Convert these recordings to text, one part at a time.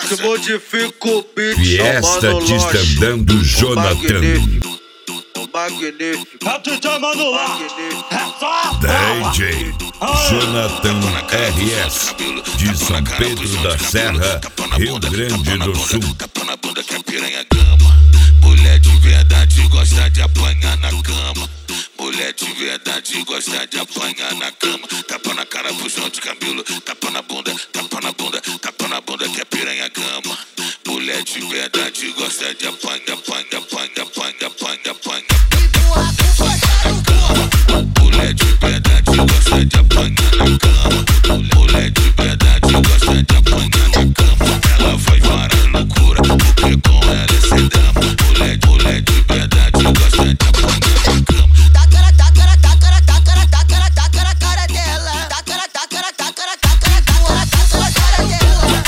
Se modifica o beat, Fiesta desandando Jonathan. O magnífico. É o DJ Manolás. DJ Jonathan RS de São Pedro da Serra, Rio Grande do Sul. Tapa na bunda que a piranha gama. Mulher de verdade gosta de apanhar na cama. Mulher de verdade gosta de apanhar na cama. Tapa na cara, puxão de cabelo. Tapa na bunda, tapa na bunda, tapa na bunda que a piranha gama. Mulher de verdade gosta de apanhar, apanhar, apanhar, apanhar, apanhar, apanhar. Mulher de verdade gosta de apanhar na cama. Mulher de verdade gosta de apanhar na cama. Ela faz várias loucuras, porque com ela é sem drama. Mulher de verdade gosta de apanhar na cama. Taca na cara dela. Taca na cara dela.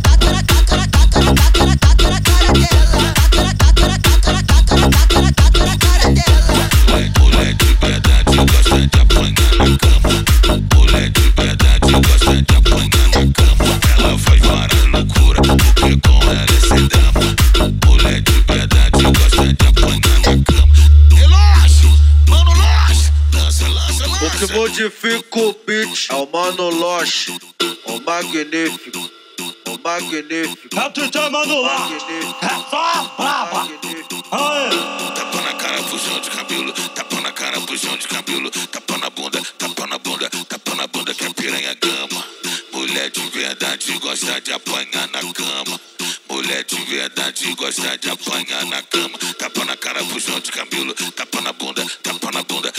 Mulher de verdade gosta de apanhar na cama. Mulher de verdade gosta de apanhar na cama. Ela faz várias loucuras, porque com ela é sem drama. Mulher de verdade gosta de apanhar na cama. Relaxa, mano, lança. Lança, lança, lança. O que modifica o beat é o Mano Loche, o magnífico. O magnífico. É o DJ Manolás. É só braba. Aê. Tapa na cara, puxão de cabelo. Tapa na cara, puxão de cabelo. Tapa na bunda, tapa na bunda, tapa na bunda que a piranha gama. Mulher de verdade gosta de apanhar na cama. Mulher de verdade gosta de apanhar na cama. Tapa na cara, puxão de cabelo. Tapa na bunda, tapa na bunda,